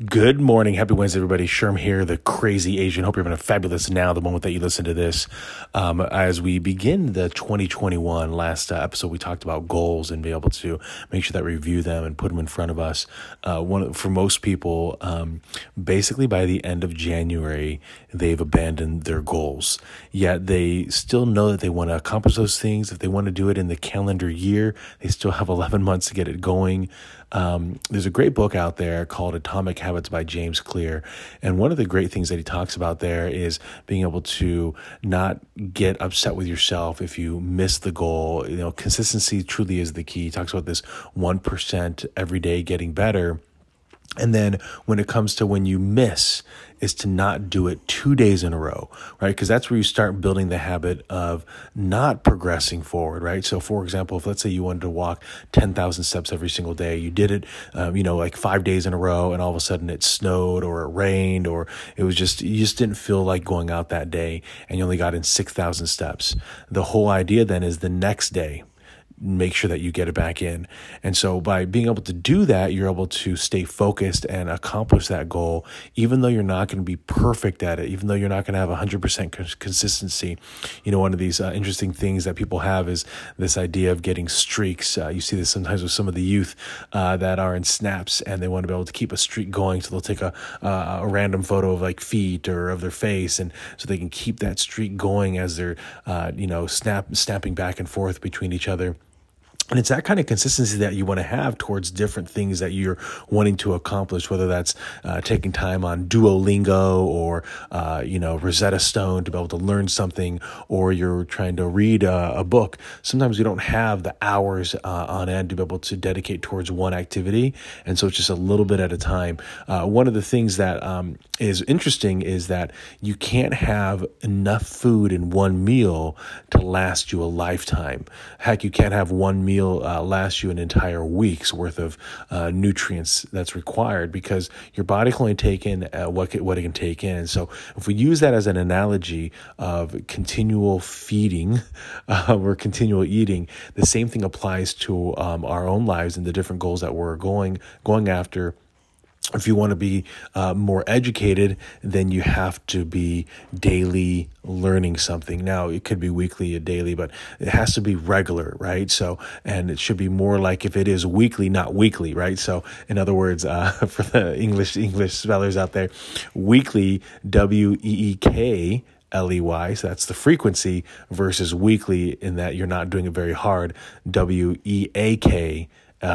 Good morning. Happy Wednesday, everybody. Sherm here, the crazy Asian. Hope you're having a fabulous now, the moment that you listen to this. As we begin the 2021, last episode, we talked about goals and be able to make sure that we review them and put them in front of us. For most people, basically by the end of January, they've abandoned their goals. Yet they still know that they want to accomplish those things. If they want to do it in the calendar year, they still have 11 months to get it going. There's a great book out there called Atomic Habits by James Clear. And one of the great things that he talks about there is being able to not get upset with yourself if you miss the goal. You know, consistency truly is the key. He talks about this 1% every day getting better. And then when it comes to when you miss, is to not do it 2 days in a row, right? Because that's where you start building the habit of not progressing forward, right? So for example, if let's say you wanted to walk 10,000 steps every single day, you did it, like 5 days in a row, and all of a sudden it snowed or it rained, or you just didn't feel like going out that day, and you only got in 6,000 steps. The whole idea then is the next day, make sure that you get it back in. And so by being able to do that, you're able to stay focused and accomplish that goal, even though you're not going to be perfect at it, even though you're not going to have 100% consistency. You know, one of these interesting things that people have is this idea of getting streaks. You see this sometimes with some of the youth that are in snaps, and they want to be able to keep a streak going. So they'll take a random photo of like feet or of their face, and so they can keep that streak going as they're, snapping back and forth between each other. And it's that kind of consistency that you want to have towards different things that you're wanting to accomplish, whether that's taking time on Duolingo or, Rosetta Stone to be able to learn something, or you're trying to read a book. Sometimes we don't have the hours on end to be able to dedicate towards one activity. And so it's just a little bit at a time. One of the things that is interesting is that you can't have enough food in one meal to last you a lifetime. Heck, you can't have one meal last you an entire week's worth of nutrients that's required, because your body can only take in what it can take in. So if we use that as an analogy of continual feeding or continual eating, the same thing applies to our own lives and the different goals that we're going after. If you want to be more educated, then you have to be daily learning something. Now, it could be weekly or daily, but it has to be regular, right? So, and it should be more like if it is weekly, not weekly, right? So, in other words, for the English spellers out there, weekly, WEEK. LEY, so that's the frequency, versus weekly in that you're not doing it very hard, WEAKLY.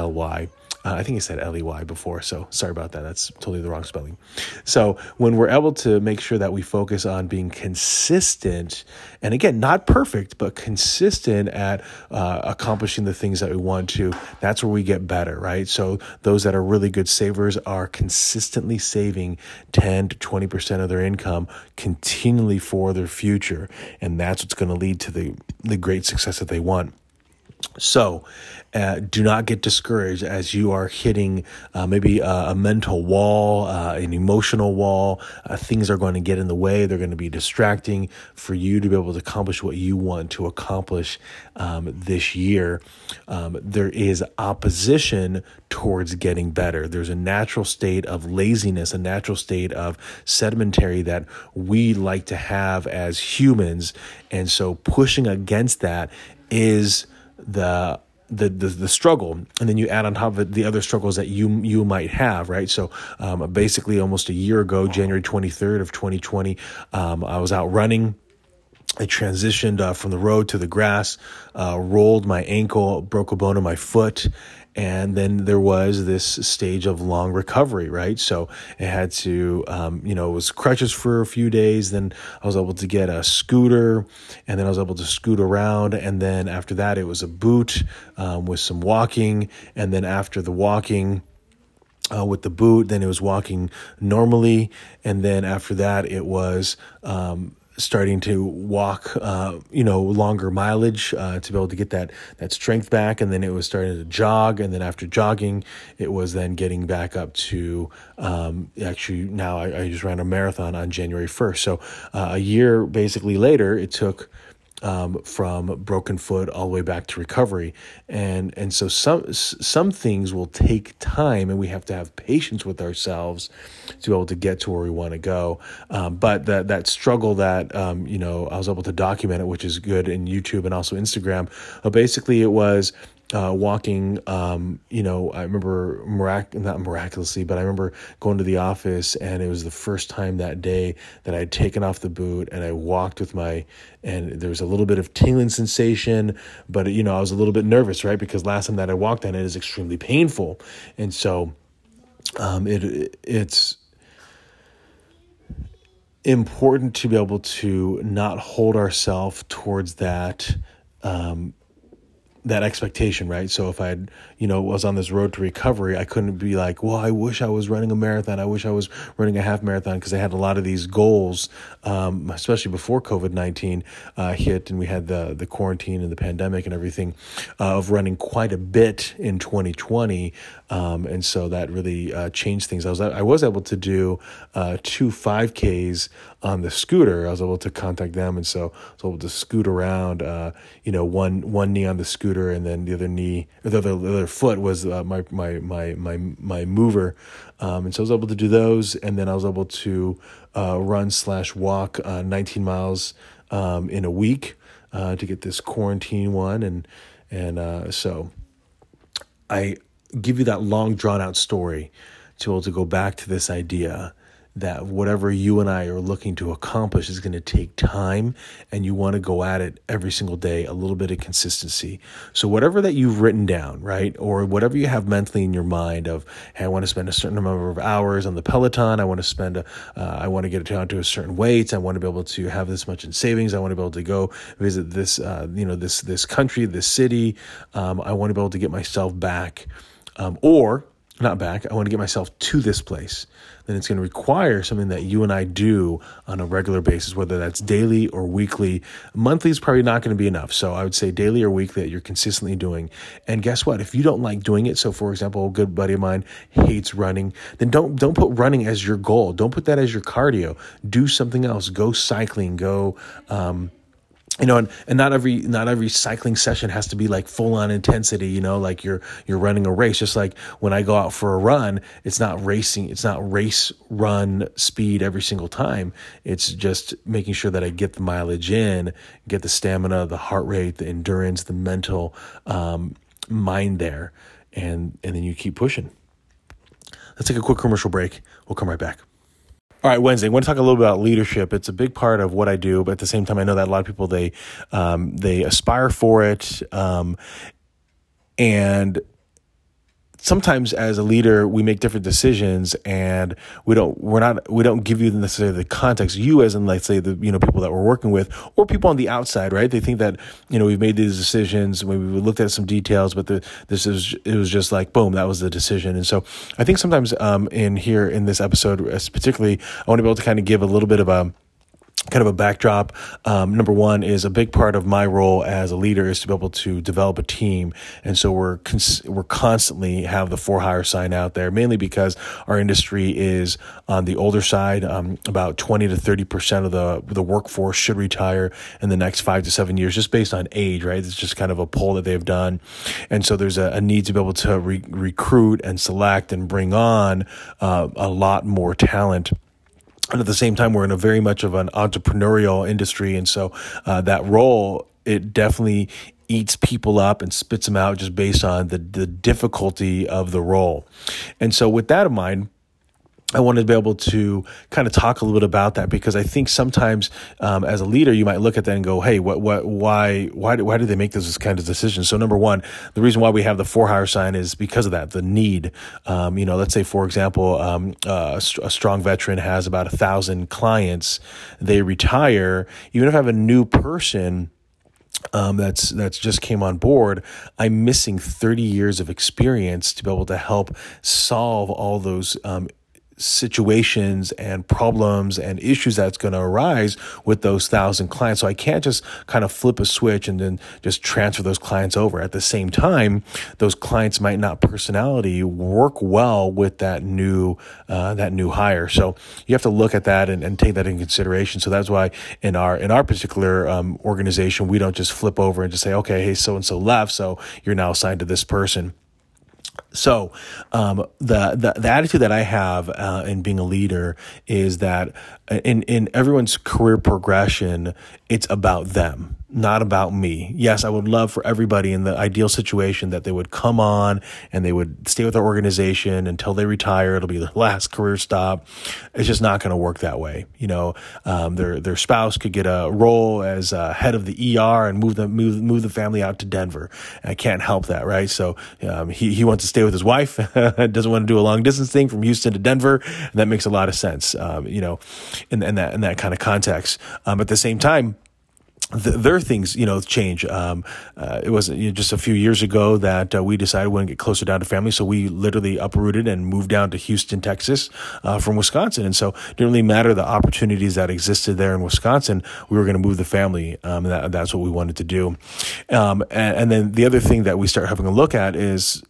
I think he said LEY before, so sorry about that. That's totally the wrong spelling. So when we're able to make sure that we focus on being consistent, and again, not perfect, but consistent at accomplishing the things that we want to, that's where we get better, right? So those that are really good savers are consistently saving 10 to 20% of their income continually for their future, and that's what's going to lead to the great success that they want. So do not get discouraged as you are hitting maybe a mental wall, an emotional wall. Things are going to get in the way. They're going to be distracting for you to be able to accomplish what you want to accomplish this year. There is opposition towards getting better. There's a natural state of laziness, a natural state of sedimentary that we like to have as humans. And so pushing against that is the struggle, and then you add on top of it the other struggles that you might have, right? So basically almost a year ago, January 23rd of 2020, I was out running. I transitioned from the road to the grass, rolled my ankle, broke a bone in my foot. And then there was this stage of long recovery, right? So it had to, it was crutches for a few days. Then I was able to get a scooter, and then I was able to scoot around. And then after that, it was a boot with some walking. And then after the walking, with the boot, then it was walking normally. And then after that, it was starting to walk, longer mileage to be able to get that strength back. And then it was starting to jog. And then after jogging, it was then getting back up to actually now I just ran a marathon on January 1st. So a year basically later, it took from broken foot all the way back to recovery. And so some things will take time, and we have to have patience with ourselves to be able to get to where we want to go. But that struggle that, I was able to document it, which is good in YouTube and also Instagram. Basically it was, walking, I remember not miraculously, but I remember going to the office, and it was the first time that day that I had taken off the boot, and I walked and there was a little bit of tingling sensation, but I was a little bit nervous, right? Because last time that I walked on it is extremely painful. And so, it's important to be able to not hold ourselves towards that expectation, right? So if I had, was on this road to recovery, I couldn't be like, well, I wish I was running a marathon. I wish I was running a half marathon, because I had a lot of these goals, especially before COVID-19 hit, and we had the quarantine and the pandemic and everything, of running quite a bit in 2020. And so that really changed things. I was able to do 2 5Ks on the scooter. I was able to contact them, and so I was able to scoot around, one knee on the scooter, and then the other knee, or the other foot was my mover, and so I was able to do those, and then I was able to run/walk 19 miles in a week to get this quarantine one, and so I give you that long drawn out story to be able to go back to this idea that whatever you and I are looking to accomplish is going to take time, and you want to go at it every single day, a little bit of consistency. So whatever that you've written down, right, or whatever you have mentally in your mind of, hey, I want to spend a certain number of hours on the Peloton, I want to I want to get it down to a certain weight, I want to be able to have this much in savings, I want to be able to go visit this, this country, this city, I want to be able to get myself back, or not back, I want to get myself to this place. Then it's going to require something that you and I do on a regular basis, whether that's daily or weekly. Monthly is probably not going to be enough. So I would say daily or weekly that you're consistently doing. And guess what? If you don't like doing it, so for example, a good buddy of mine hates running, then don't put running as your goal. Don't put that as your cardio. Do something else. Go cycling. Go, and not every cycling session has to be like full on intensity, like you're running a race. Just like when I go out for a run, it's not racing, it's not race run speed every single time. It's just making sure that I get the mileage in, get the stamina, the heart rate, the endurance, the mental mind there. And then you keep pushing. Let's take a quick commercial break. We'll come right back. All right, Wednesday, I want to talk a little bit about leadership. It's a big part of what I do, but at the same time, I know that a lot of people, they aspire for it. And sometimes as a leader, we make different decisions, and we don't give you necessarily the context. You, as in, let's say, the people that we're working with, or people on the outside, right? They think that we've made these decisions, maybe we looked at some details, but it was just like boom, that was the decision. And so I think sometimes in this episode, particularly, I want to be able to kind of give a little bit of a backdrop. Number one is a big part of my role as a leader is to be able to develop a team. And so we're constantly have the for hire sign out there, mainly because our industry is on the older side. About 20 to 30% of the workforce should retire in the next 5 to 7 years, just based on age, right? It's just kind of a poll that they've done. And so there's a need to be able to recruit and select and bring on a lot more talent. And at the same time, we're in a very much of an entrepreneurial industry. And so that role, it definitely eats people up and spits them out just based on the difficulty of the role. And so with that in mind, I wanted to be able to kind of talk a little bit about that, because I think sometimes as a leader, you might look at that and go, hey, why do they make those kind of decisions? So number one, the reason why we have the for hire sign is because of that, the need. Let's say, for example, a strong veteran has about 1,000 clients. They retire. Even if I have a new person that's just came on board, I'm missing 30 years of experience to be able to help solve all those situations and problems and issues that's going to arise with those 1,000 clients. So I can't just kind of flip a switch and then just transfer those clients over. At the same time, those clients might not personality work well with that new hire. So you have to look at that and take that in consideration. So that's why in our particular organization, we don't just flip over and just say, okay, hey, so and so left, so you're now assigned to this person. So the attitude that I have in being a leader is that in everyone's career progression, it's about them, not about me. Yes, I would love for everybody in the ideal situation that they would come on and they would stay with our organization until they retire. It'll be their last career stop. It's just not going to work that way. Their spouse could get a role as head of the ER and move the family out to Denver. And I can't help that, right? So he wants to stay with his wife, doesn't want to do a long distance thing from Houston to Denver. And that makes a lot of sense, in that kind of context. At the same time, their things, change. It wasn't just a few years ago that we decided we want to get closer down to family. So we literally uprooted and moved down to Houston, Texas, from Wisconsin. And so it didn't really matter the opportunities that existed there in Wisconsin. We were going to move the family. That's what we wanted to do. And then the other thing that we start having a look at is,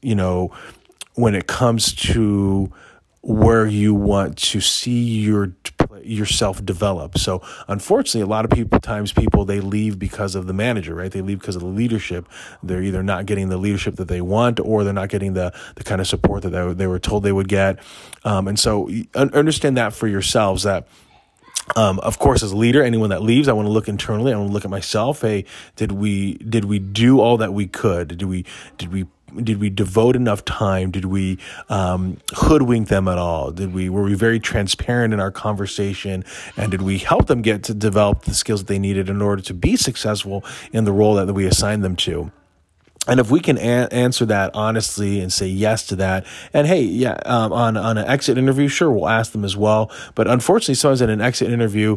when it comes to where you want to see yourself develop. So unfortunately, a lot of people, they leave because of the manager, right? They leave because of the leadership. They're either not getting the leadership that they want, or they're not getting the kind of support that they were told they would get. And so understand that for yourselves, that of course, as a leader, anyone that leaves, I want to look internally. I want to look at myself. Hey, did we do all that we could? Did we devote enough time? Did we hoodwink them at all? Were we very transparent in our conversation? And did we help them get to develop the skills that they needed in order to be successful in the role that we assigned them to? And if we can answer that honestly and say yes to that, and hey, on an exit interview, sure, we'll ask them as well. But unfortunately, sometimes in an exit interview,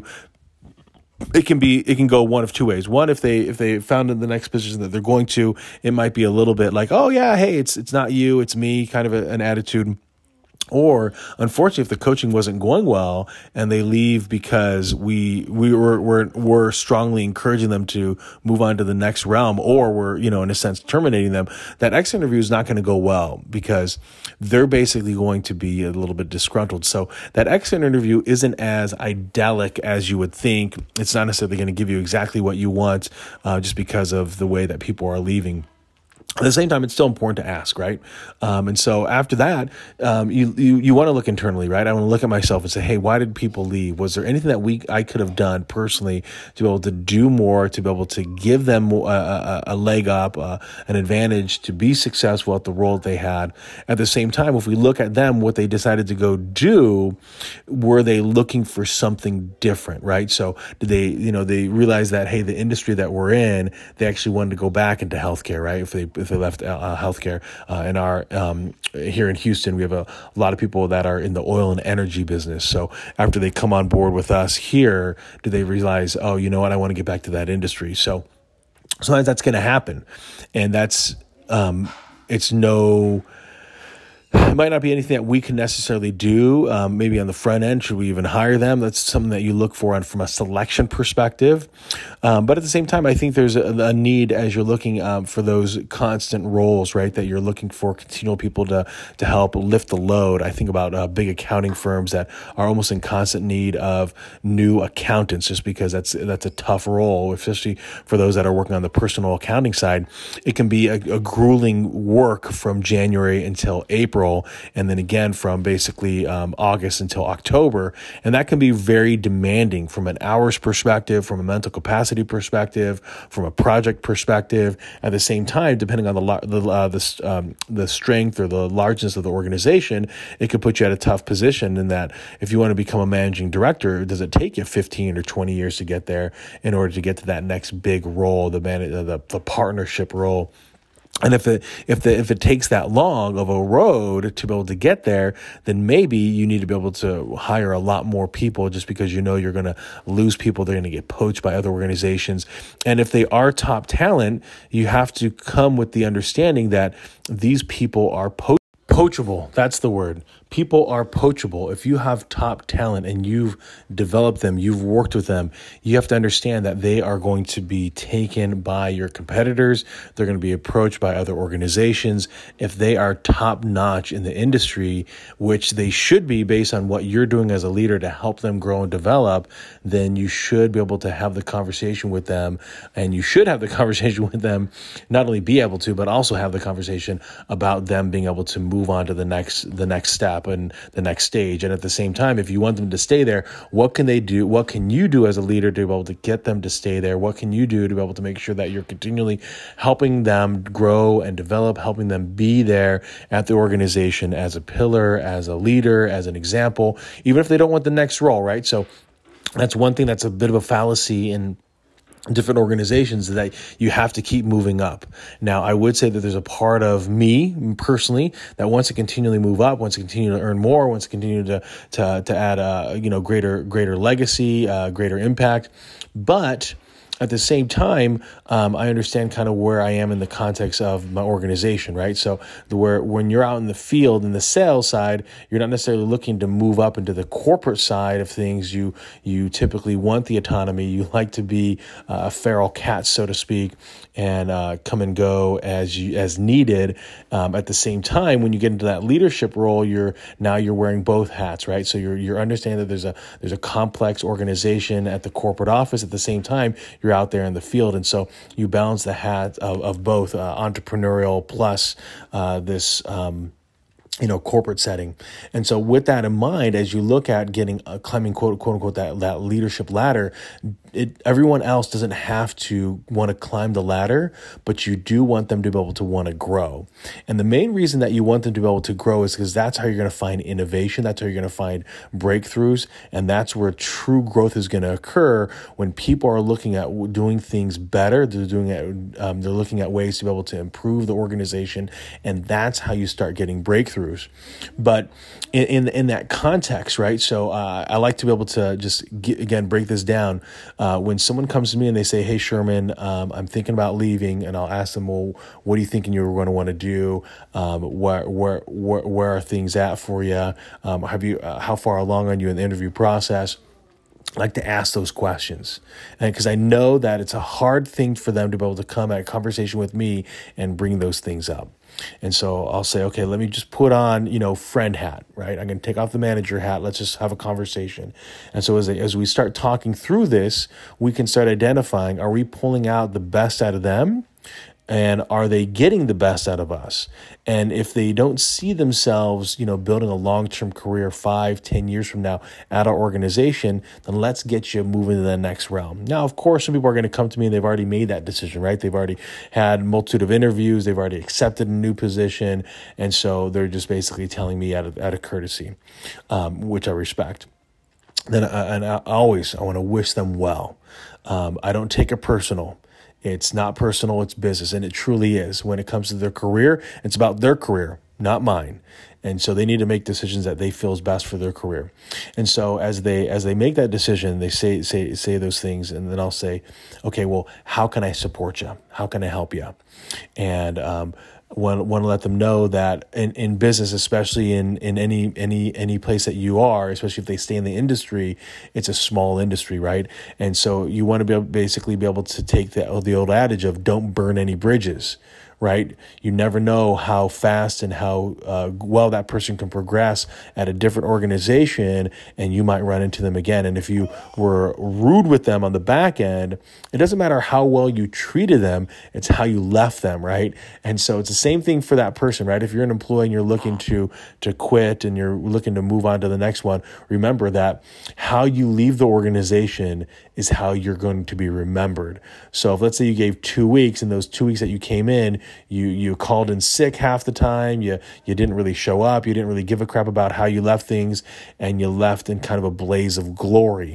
it can go one of two ways. One, if they found in the next position that they're going to, it might be a little bit like, oh yeah, hey, it's not you, it's me, kind of an attitude. Or unfortunately, if the coaching wasn't going well and they leave because we were strongly encouraging them to move on to the next realm, or we're, in a sense, terminating them, that exit interview is not going to go well because they're basically going to be a little bit disgruntled. So that exit interview isn't as idyllic as you would think. It's not necessarily going to give you exactly what you want, just because of the way that people are leaving. At the same time, it's still important to ask, right? And so after that, you want to look internally, right? I want to look at myself and say, hey, why did people leave? Was there anything that I could have done personally to be able to do more, to be able to give them a leg up, an advantage to be successful at the role that they had? At the same time, if we look at them, what they decided to go do, were they looking for something different, right? So did they realize that, hey, the industry that we're in, they actually wanted to go back into healthcare, right? If they left healthcare. In our here in Houston, we have a lot of people that are in the oil and energy business. So after they come on board with us here, do they realize, oh, you know what, I want to get back to that industry? So sometimes that's going to happen, and that's it might not be anything that we can necessarily do. Maybe on the front end, should we even hire them? That's something that you look for from a selection perspective. But at the same time, I think there's a need as you're looking for those constant roles, right? That you're looking for continual people to help lift the load. I think about big accounting firms that are almost in constant need of new accountants, just because that's a tough role, especially for those that are working on the personal accounting side. It can be a grueling work from January until April. And then again from basically August until October. And that can be very demanding from an hours perspective, from a mental capacity perspective, from a project perspective. At the same time, depending on the strength or the largeness of the organization, it could put you at a tough position in that if you want to become a managing director, does it take you 15 or 20 years to get there in order to get to that next big role, the partnership role? And if it takes that long of a road to be able to get there, then maybe you need to be able to hire a lot more people, just because you're going to lose people. They're going to get poached by other organizations. And if they are top talent, you have to come with the understanding that these people are poachable. That's the word. people are poachable. If you have top talent and you've developed them, you've worked with them, you have to understand that they are going to be taken by your competitors. They're going to be approached by other organizations. If they are top notch in the industry, which they should be based on what you're doing as a leader to help them grow and develop, then you should be able to have the conversation with them. And you should have the conversation with them, not only be able to, but also have the conversation about them being able to move on to the next step and the next stage. And at the same time, if you want them to stay there, what can they do? What can you do as a leader to be able to get them to stay there? What can you do to be able to make sure that you're continually helping them grow and develop, helping them be there at the organization as a pillar, as a leader, as an example, even if they don't want the next role, right? So that's one thing that's a bit of a fallacy in different organizations, that you have to keep moving up. Now, I would say that there's a part of me personally that wants to continually move up, wants to continue to earn more, wants to continue to add greater legacy, greater impact. But at the same time, I understand kind of where I am in the context of my organization, right? So when you're out in the field in the sales side, you're not necessarily looking to move up into the corporate side of things. You typically want the autonomy. You like to be a feral cat, so to speak, and come and go as needed. At the same time, when you get into that leadership role, you're wearing both hats, right? So you're understanding that there's a complex organization at the corporate office. At the same time, you're out there in the field. And so you balance the hat of both entrepreneurial plus this corporate setting. And so with that in mind, as you look at climbing quote unquote that leadership ladder, everyone else doesn't have to want to climb the ladder, but you do want them to be able to want to grow. And the main reason that you want them to be able to grow is because that's how you're going to find innovation. That's how you're going to find breakthroughs. And that's where true growth is going to occur, when people are looking at doing things better. They're looking at ways to be able to improve the organization. And that's how you start getting breakthroughs. But in that context, right? So I like to be able to just break this down. When someone comes to me and they say, "Hey, Sherman, I'm thinking about leaving," and I'll ask them, "Well, what are you thinking you're going to want to do? Where are things at for you? How far along are you in the interview process?" I like to ask those questions, and because I know that it's a hard thing for them to be able to come at a conversation with me and bring those things up. And so I'll say, okay, let me just put on, friend hat, right? I'm going to take off the manager hat. Let's just have a conversation. And so as we start talking through this, we can start identifying, are we pulling out the best out of them? And are they getting the best out of us? And if they don't see themselves, building a long-term career 5-10 years from now at our organization, then let's get you moving to the next realm. Now, of course, some people are going to come to me and they've already made that decision, right? They've already had a multitude of interviews. They've already accepted a new position. And so they're just basically telling me out of courtesy, which I respect. Then I want to wish them well. I don't take it personal. It's not personal, it's business, and it truly is. When it comes to their career, it's about their career, not mine. And so they need to make decisions that they feel is best for their career. And so as they make that decision, they say those things, and then I'll say, okay, well, how can I support you? How can I help you? And want to let them know that in business, especially in any place that you are, especially if they stay in the industry, it's a small industry, right? And so you want to basically be able to take the old adage of don't burn any bridges, right? You never know how fast and how well that person can progress at a different organization, and you might run into them again. And if you were rude with them on the back end, it doesn't matter how well you treated them, it's how you left them, right? And so it's the same thing for that person, right? If you're an employee and you're looking to quit and you're looking to move on to the next one, remember that how you leave the organization is how you're going to be remembered. So if let's say you gave 2 weeks, and those 2 weeks that you came in, you called in sick half the time, you didn't really show up, you didn't really give a crap about how you left things, and you left in kind of a blaze of glory,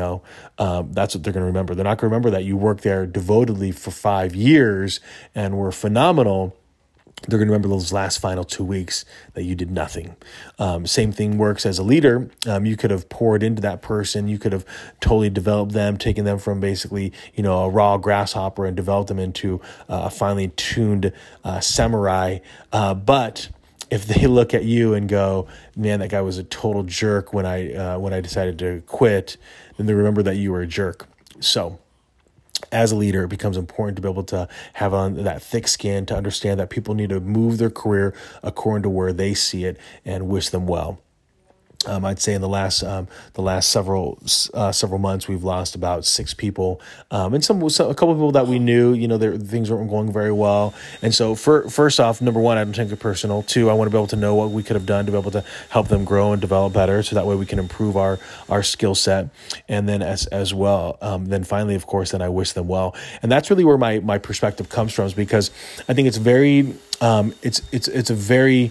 that's what they're going to remember. They're not going to remember that you worked there devotedly for 5 years and were phenomenal. They're going to remember those last final 2 weeks that you did nothing. Same thing works as a leader. You could have poured into that person. You could have totally developed them, taken them from basically, a raw grasshopper and developed them into a finely tuned samurai. But if they look at you and go, man, that guy was a total jerk when I decided to quit, then they remember that you were a jerk. So as a leader, it becomes important to be able to have on that thick skin to understand that people need to move their career according to where they see it and wish them well. I'd say in the last several months, we've lost about 6 people, and a couple of people that we knew. Things weren't going very well, and so first off, number one, I don't take it personal. 2, I want to be able to know what we could have done to be able to help them grow and develop better, so that way we can improve our skill set, and then as well, then finally, of course, then I wish them well, and that's really where my perspective comes from, is because I think it's very it's a very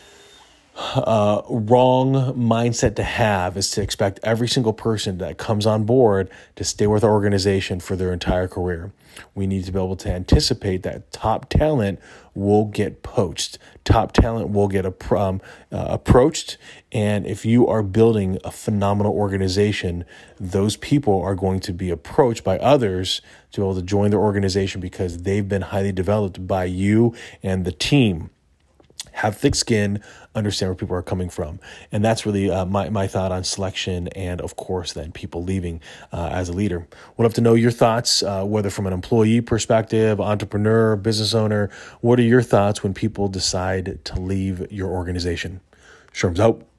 wrong mindset to have, is to expect every single person that comes on board to stay with our organization for their entire career. We need to be able to anticipate that top talent will get poached. Top talent will get approached. And if you are building a phenomenal organization, those people are going to be approached by others to be able to join their organization because they've been highly developed by you and the team. Have thick skin, understand where people are coming from. And that's really my thought on selection and, of course, then people leaving as a leader. Would love to know your thoughts, whether from an employee perspective, entrepreneur, business owner. What are your thoughts when people decide to leave your organization? Sherm's out.